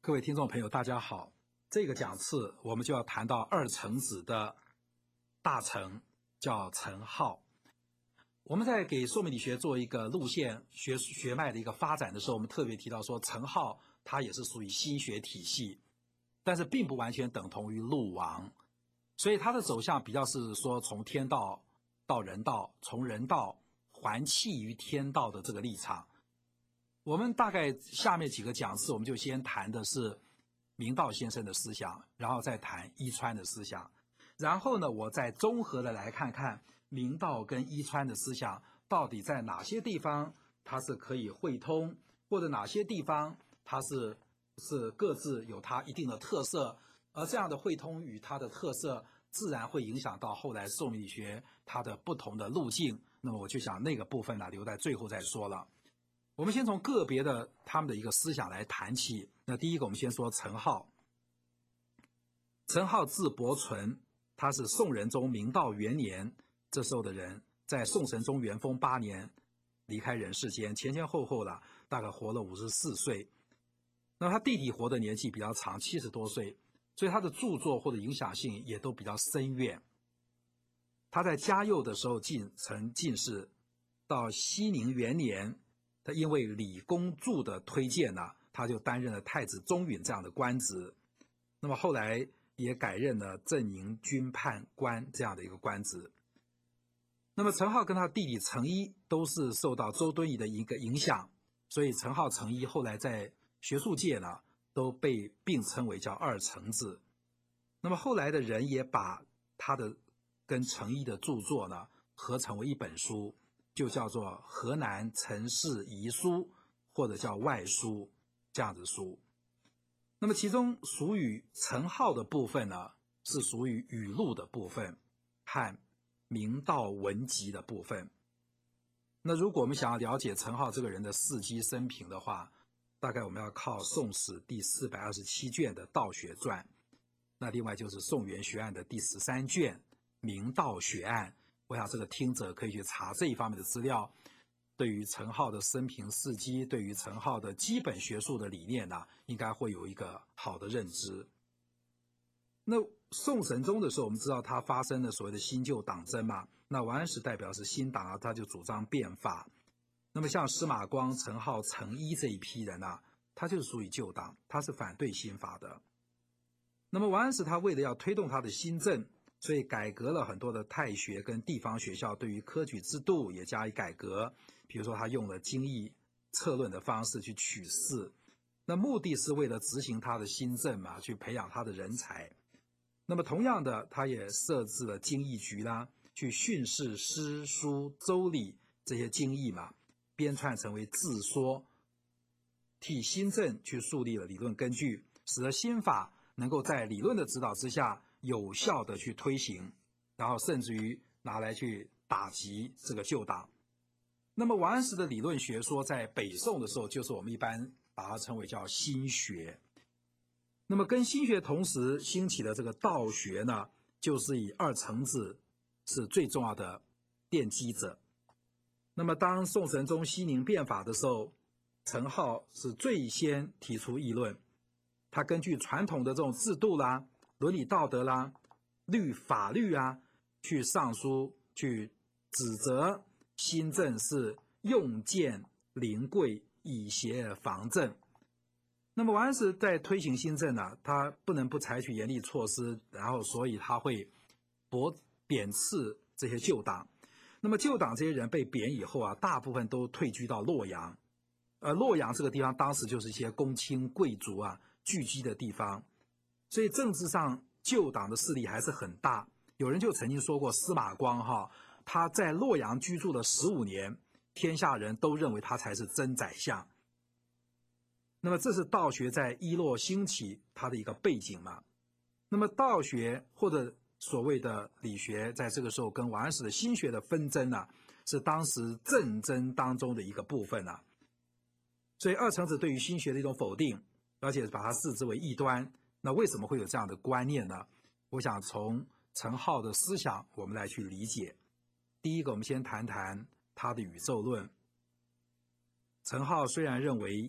各位听众朋友，大家好。这个讲次我们就要谈到二程子的大成，叫程颢。我们在给宋明理学做一个路线学脉的一个发展的时候，我们特别提到说，程颢它也是属于心学体系，但是并不完全等同于陆王，所以它的走向比较是说从天道到人道，从人道还弃于天道的这个立场。我们大概下面几个讲次，我们就先谈的是明道先生的思想，然后再谈伊川的思想，然后呢，我再综合的来看看明道跟伊川的思想到底在哪些地方它是可以汇通，或者哪些地方它是各自有它一定的特色，而这样的汇通与它的特色自然会影响到后来宋明理学它的不同的路径。那么我就想那个部分呢，留在最后再说了。我们先从个别的他们的一个思想来谈起。那第一个，我们先说程颢。程颢字伯纯，他是宋仁宗明道元年这时候的人，在宋神宗元丰8年离开人世间，前后了，大概活了54岁。那他弟弟活的年纪比较长，70多岁，所以他的著作或者影响性也都比较深远。他在嘉佑的时候曾进士，到熙宁元年，他因为李公助的推荐呢，他就担任了太子中允这样的官职。那么后来也改任了镇营军判官这样的一个官职。那么程颢跟他弟弟程颐都是受到周敦颐的一个影响，所以程颢、程颐后来在学术界呢都被并称为叫二程子。那么后来的人也把他的跟程颐的著作呢合成为一本书，就叫做《河南陈氏遗书》，或者叫外书这样子书。那么其中属于程颢的部分呢，是属于语录的部分和明道文集的部分。那如果我们想要了解程颢这个人的事迹生平的话，大概我们要靠宋史第427卷的道学传，那另外就是宋元学案的第13卷明道学案。我想这个听者可以去查这一方面的资料，对于程颢的生平事迹，对于程颢的基本学术的理念呢，应该会有一个好的认知。那宋神宗的时候，我们知道他发生了所谓的新旧党争嘛，那王安石代表是新党啊，他就主张变法。那么像司马光、程颢、程颐这一批人啊，他就是属于旧党，他是反对新法的。那么王安石他为了要推动他的新政，所以改革了很多的太学跟地方学校对于科举制度也加以改革，比如说他用了经义策论的方式去取士，那目的是为了执行他的新政嘛，去培养他的人才。那么同样的，他也设置了经义局啦，去训示诗书周礼这些经义嘛，编撰成为自说，替新政去树立了理论根据，使得新法能够在理论的指导之下有效的去推行，然后甚至于拿来去打击这个旧党。那么王安石的理论学说在北宋的时候，就是我们一般把它称为叫新学。那么跟新学同时兴起的这个道学呢，就是以二程子是最重要的奠基者。那么当宋神宗熙宁变法的时候，程颢是最先提出议论，他根据传统的这种制度啦、伦理道德啦、法律啊，去上书去指责新政是用剑临贵，以邪防正。那么王安石在推行新政呢，他不能不采取严厉措施，然后所以他会贬斥这些旧党。那么旧党这些人被贬以后啊，大部分都退居到洛阳。洛阳这个地方当时就是一些公卿贵族啊聚集的地方，所以政治上旧党的势力还是很大。有人就曾经说过，司马光他在洛阳居住了15年，天下人都认为他才是真宰相。那么这是道学在伊洛兴起它的一个背景嘛。那么道学或者所谓的理学，在这个时候跟王安石的新学的纷争呢，是当时政争当中的一个部分啊。所以二程子对于新学的一种否定，而且把它视之为异端。那为什么会有这样的观念呢？我想从程颢的思想我们来去理解。第一个，我们先谈谈他的宇宙论。程颢虽然认为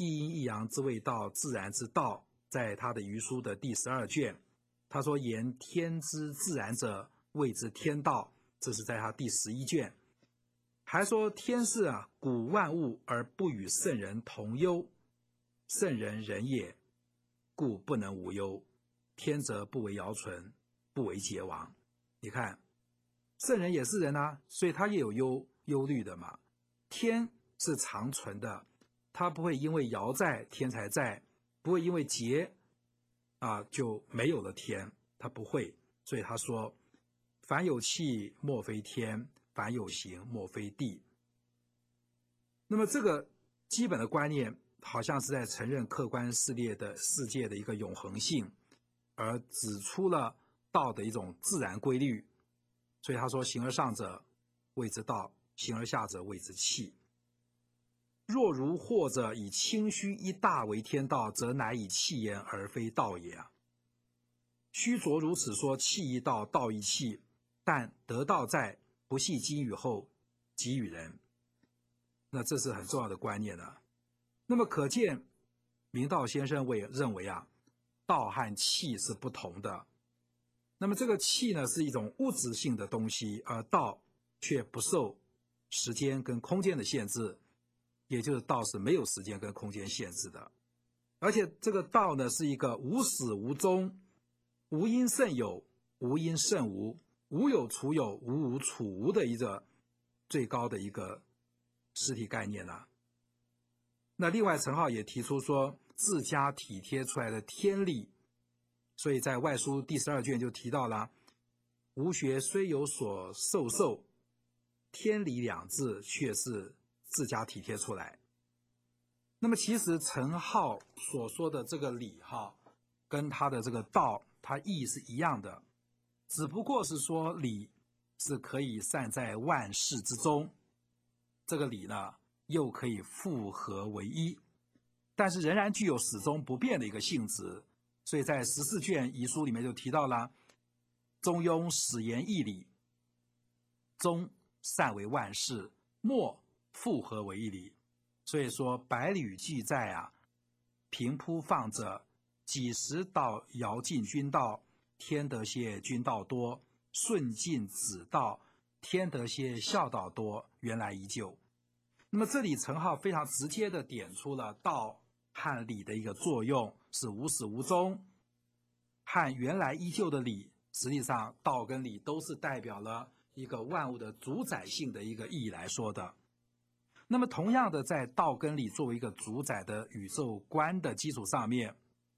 一阴一阳之谓道，自然之道，在他的余书的第12卷，他说言天之自然者，谓之天道，这是在他第11卷。还说天是古万物而不与圣人同忧，圣人人也，故不能无忧。天则不为尧存，不为桀亡。你看，圣人也是人啊，所以他也有忧虑的嘛。天是长存的，他不会因为尧在天才在，不会因为桀就没有了天，他不会。所以他说，凡有气莫非天，凡有形莫非地。那么这个基本的观念好像是在承认客观世界的一个永恒性，而指出了道的一种自然规律。所以他说，形而上者谓之道，形而下者谓之气。若如或者以清虚一大为天道，则乃以气言而非道也啊。须着如此说，气亦道，道亦气，但得道在不系机与后，给予人。那这是很重要的观念呢。那么可见，明道先生认为道和气是不同的。那么这个气呢，是一种物质性的东西，而道却不受时间跟空间的限制，也就是道是没有时间跟空间限制的。而且这个道呢，是一个无始无终，无因胜有，无因胜无，无有处有，无无处无的一个最高的一个实体概念啊。那另外陈浩也提出说，自家体贴出来的天理，所以在外书第12卷就提到了，吾学虽有所受，天理两字却是自家体贴出来。那么其实陈浩所说的这个理跟他的这个道，它意义是一样的，只不过是说理是可以散在万事之中，这个理呢又可以复合为一，但是仍然具有始终不变的一个性质。所以在14卷遗书里面就提到了，中庸始言义理，中散为万事，末复合为一理。所以说百履俱在平铺放着，几时到尧进君道，天得些君道多，顺进子道，天得些孝道多，原来依旧。那么这里陈浩非常直接的点出了道和理的一个作用是无始无终，和原来依旧的理，实际上道跟理都是代表了一个万物的主宰性的一个意义来说的。那么同样的，在道跟理作为一个主宰的宇宙观的基础上面，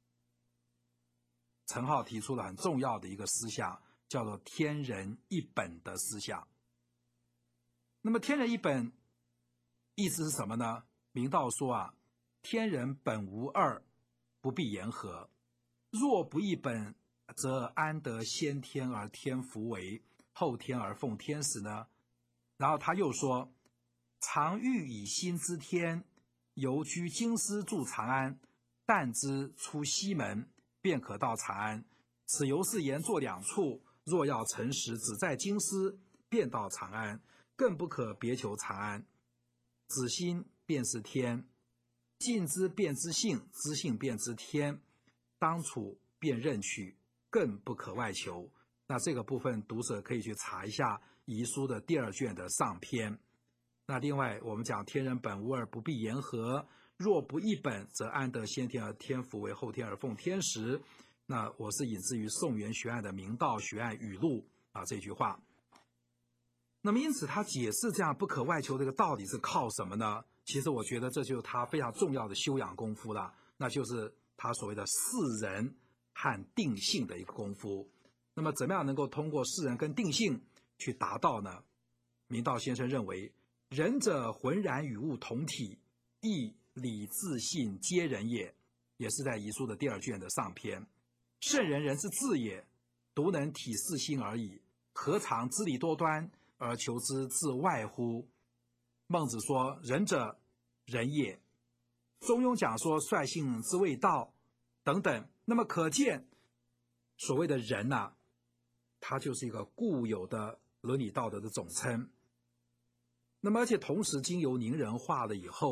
陈浩提出了很重要的一个思想，叫做天人一本的思想。那么天人一本意思是什么呢？明道说天人本无二，不必言和。若不一本，则安得先天而天弗为，后天而奉天时呢？然后他又说，常欲以心知天，犹居京师住长安，但知出西门，便可到长安。此由是言作两处，若要诚实，只在京师，便到长安，更不可别求长安。子心便是天，近之便知性，知性便知天，当处便任取，更不可外求。那这个部分读者可以去查一下遗书的第2卷的上篇。那另外我们讲天人本无二，不必言和，若不一本，则安得先天而天弗为，后天而奉天时。那我是引自于宋元学案的明道学案语录这句话。那么因此他解释这样不可外求这个道理是靠什么呢？其实我觉得这就是他非常重要的修养功夫了，那就是他所谓的识人和定性的一个功夫。那么怎么样能够通过识人跟定性去达到呢？明道先生认为，人者浑然与物同体，亦理自信皆人也，也是在遗书的第2卷的上篇。圣人人之至也，独能体四心而已，何尝知理多端而求之自外乎？孟子说，仁者人也。中庸讲说，率性之谓道等等。那么可见所谓的人它就是一个固有的伦理道德的总称。那么而且同时经由凝人化了以后，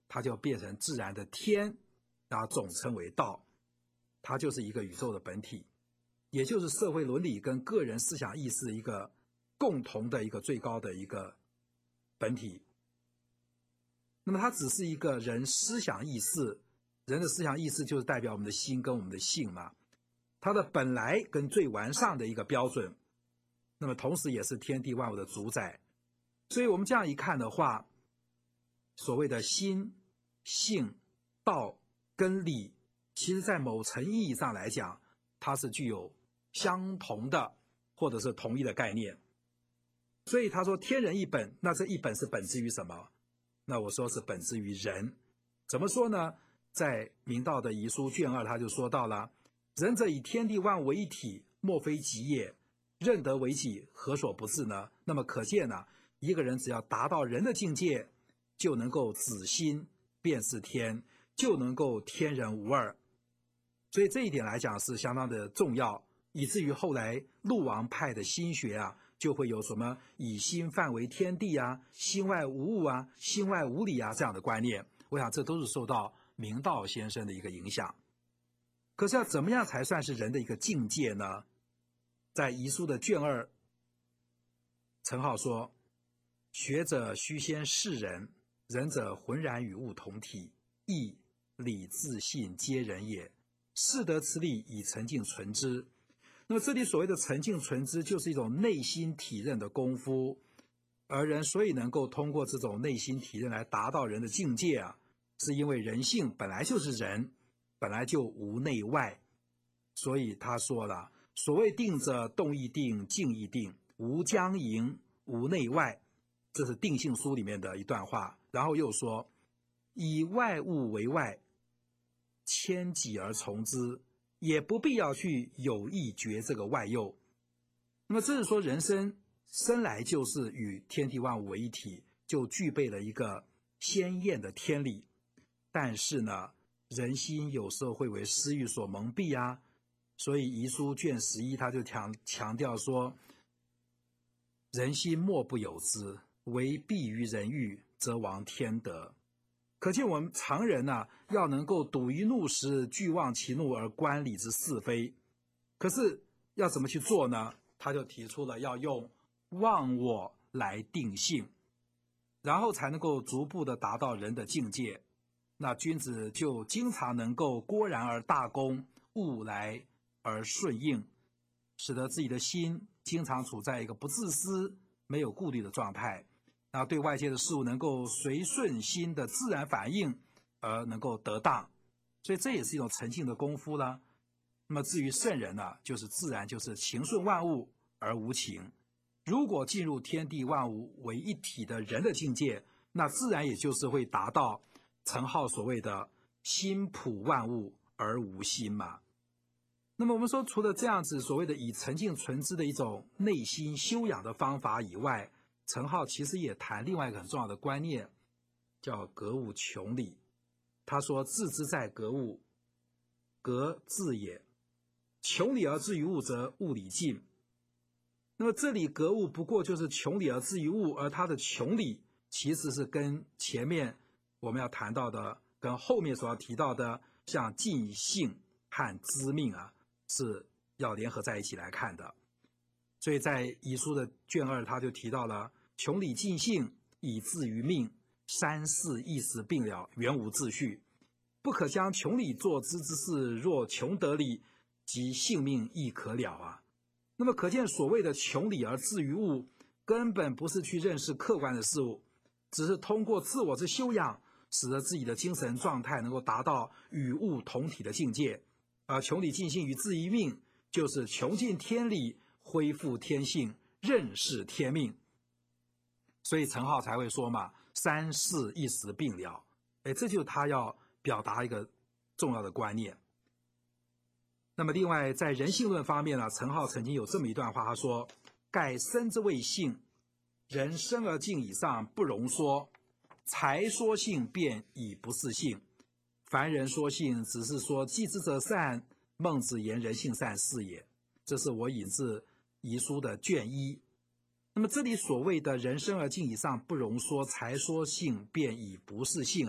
它就变成自然的天，然后总称为道，它就是一个宇宙的本体，也就是社会伦理跟个人思想意识的一个共同的一个最高的一个本体。那么它只是一个人思想意识，人的思想意识就是代表我们的心跟我们的性嘛，它的本来跟最完善的一个标准，那么同时也是天地万物的主宰。所以我们这样一看的话，所谓的心、性、道跟理，其实在某层意义上来讲，它是具有相同的或者是同一的概念。所以他说天人一本，那这一本是本质于什么？那我说是本质于人。怎么说呢？在明道的遗书卷2他就说到了，人者以天地万物为一体，莫非己也，认得为己，何所不至呢？那么可见呢，一个人只要达到人的境界，就能够止心便是天，就能够天人无二。所以这一点来讲是相当的重要，以至于后来陆王派的心学啊，就会有什么以心范为天地啊，心外无物啊，心外无理啊这样的观念。我想这都是受到明道先生的一个影响。可是要怎么样才算是人的一个境界呢？在遗书的卷2，陈浩说，学者须先识人，人者浑然与物同体，义理智信皆人也，识得此理，以沉静存之。那么这里所谓的沉静存之，就是一种内心体认的功夫，而人所以能够通过这种内心体认来达到人的境界啊，是因为人性本来就是人，本来就无内外。所以他说了，所谓定者，动亦定，静亦定，无僵营，无内外，这是定性书里面的一段话。然后又说，以外物为外，牵己而从之，也不必要去有意觉这个外佑。那么这是说人生来就是与天地万物为一体，就具备了一个鲜艳的天理。但是呢，人心有时候会为私欲所蒙蔽啊，所以遗书卷11他就强调说，人心莫不有之，唯避于人欲，则亡天德。可见我们常人啊，要能够睹于怒时，俱忘其怒而观理之是非。可是要怎么去做呢？他就提出了要用忘我来定性，然后才能够逐步的达到人的境界。那君子就经常能够郭然而大公，物来而顺应，使得自己的心经常处在一个不自私、没有顾虑的状态，然后对外界的事物能够随顺心的自然反应而能够得当。所以这也是一种沉静的功夫了。那么至于圣人呢，就是自然就是情顺万物而无情。如果进入天地万物为一体的人的境界，那自然也就是会达到陈浩所谓的心普万物而无心嘛。那么我们说，除了这样子所谓的以沉静存之的一种内心修养的方法以外，陈浩其实也谈另外一个很重要的观念，叫格物穷理。他说，致之在格物，格致也，穷理而致于物，则物理尽。那么这里格物不过就是穷理而致于物，而它的穷理其实是跟前面我们要谈到的，跟后面所要提到的，像尽性和知命啊，是要联合在一起来看的。所以在遗书的卷2他就提到了，穷理尽性，以至于命，三世一时并了，原无秩序。不可将穷理作之之事，若穷得理，即性命亦可了啊。那么可见所谓的穷理而致于物，根本不是去认识客观的事物，只是通过自我之修养，使得自己的精神状态能够达到与物同体的境界。而穷理尽性与至于命，就是穷尽天理，恢复天性，认识天命。所以陈浩才会说嘛，三世一时并了。这就是他要表达一个重要的观念。那么另外在人性论方面呢，陈浩曾经有这么一段话，他说，盖生之谓性，人生而静以上不容说，才说性便已不是性。凡人说性，只是说既之则善，孟子言人性善是也。这是我引自遗书的卷1。那么这里所谓的人生而静以上不容说，才说性便已不是性啊，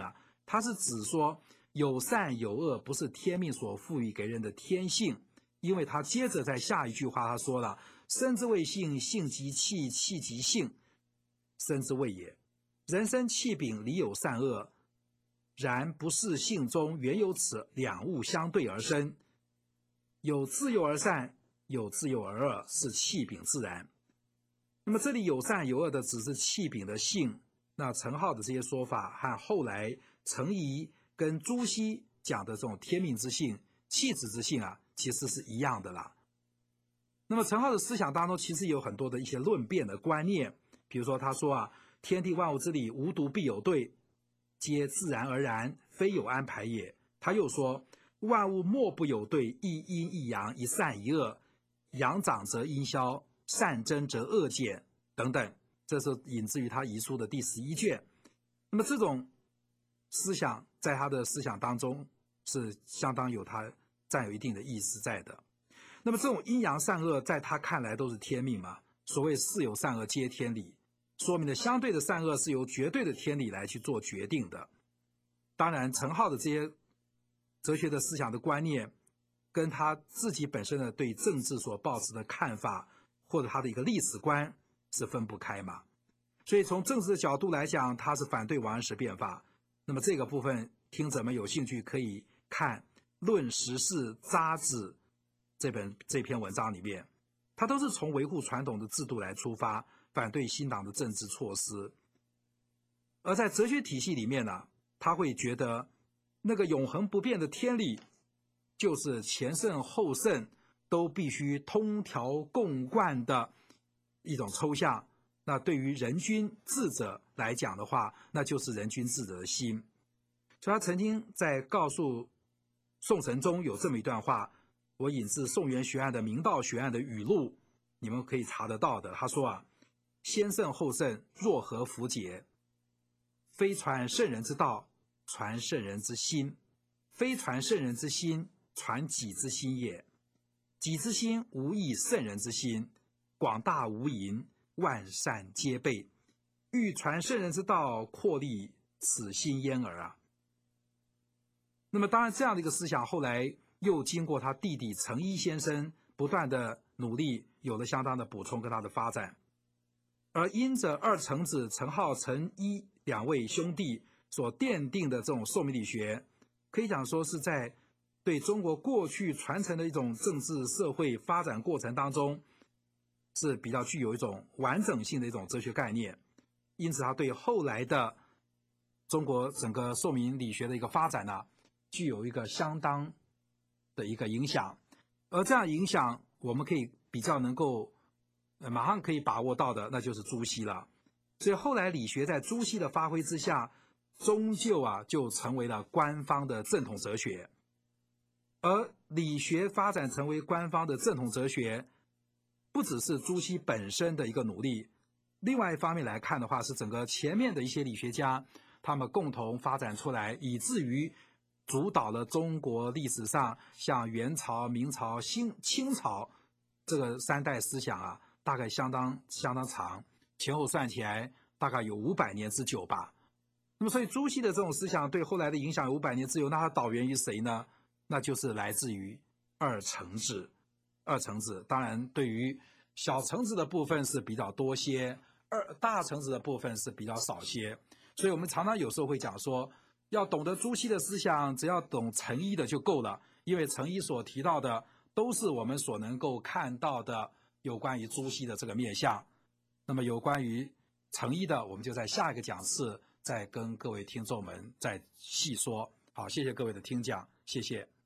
它是指说有善有恶不是天命所赋予给人的天性，因为他接着在下一句话他说了：生之谓性，性即气，气即性，生之谓也。人生气柄里有善恶，然不是性中原有此两物相对而生，有自由而善，有自由而恶，是气柄自然。那么这里有善有恶的只是气柄的性，那陈浩的这些说法和后来程颐跟朱熹讲的这种天命之性、气质之性啊，其实是一样的啦。那么陈浩的思想当中其实有很多的一些论辩的观念，比如说他说啊，天地万物之理，无独必有对，皆自然而然，非有安排也。他又说，万物莫不有对，一阴一阳，一善一恶，阳长则阴消，善增则恶减等等，这是引自于他遗书的第11卷。那么这种思想在他的思想当中是相当有他占有一定的意思在的。那么这种阴阳善恶在他看来都是天命嘛，所谓事有善恶皆天理，说明了相对的善恶是由绝对的天理来去做决定的。当然陈浩的这些哲学的思想的观念跟他自己本身的对政治所抱持的看法或者他的一个历史观是分不开嘛。所以从政治的角度来讲，他是反对王安石变法。那么这个部分听者们有兴趣可以看《论时事札子》这篇文章里面，他都是从维护传统的制度来出发，反对新党的政治措施。而在哲学体系里面呢，他会觉得那个永恒不变的天理就是前圣后圣都必须通条共贯的一种抽象。那对于人君智者来讲的话，那就是人君智者的心。所以他曾经在告诉宋神宗有这么一段话，我引自宋元学案的明道学案的语录，你们可以查得到的。他说啊，先圣后圣若何弗解？非传圣人之道，传圣人之心；非传圣人之心，传己之心也。己之心无异圣人之心，广大无垠，万善皆备。欲传圣人之道，扩立此心焉耳啊！那么当然这样的一个思想后来又经过他弟弟程颐先生不断的努力，有了相当的补充跟他的发展。而因着二程子程颢、程颐两位兄弟所奠定的这种宋明理学，可以讲说是在对中国过去传承的一种政治社会发展过程当中是比较具有一种完整性的一种哲学概念。因此他对后来的中国整个宋明理学的一个发展呢，具有一个相当的一个影响。而这样影响我们可以比较能够马上可以把握到的，那就是朱熹了。所以后来理学在朱熹的发挥之下，终究就成为了官方的正统哲学。而理学发展成为官方的正统哲学，不只是朱熹本身的一个努力，另外一方面来看的话，是整个前面的一些理学家他们共同发展出来，以至于主导了中国历史上像元朝、明朝、清朝这个三代思想大概相当长，前后算起来大概有500年之久吧。那么所以朱熹的这种思想对后来的影响有500年之久，那它导源于谁呢？那就是来自于二程子。二程子当然对于小程子的部分是比较多些，大程子的部分是比较少些。所以我们常常有时候会讲说，要懂得朱熹的思想，只要懂程颐的就够了，因为程颐所提到的都是我们所能够看到的有关于朱熹的这个面向。那么有关于程颐的，我们就在下一个讲次再跟各位听众们再细说。好，谢谢各位的听讲，谢谢。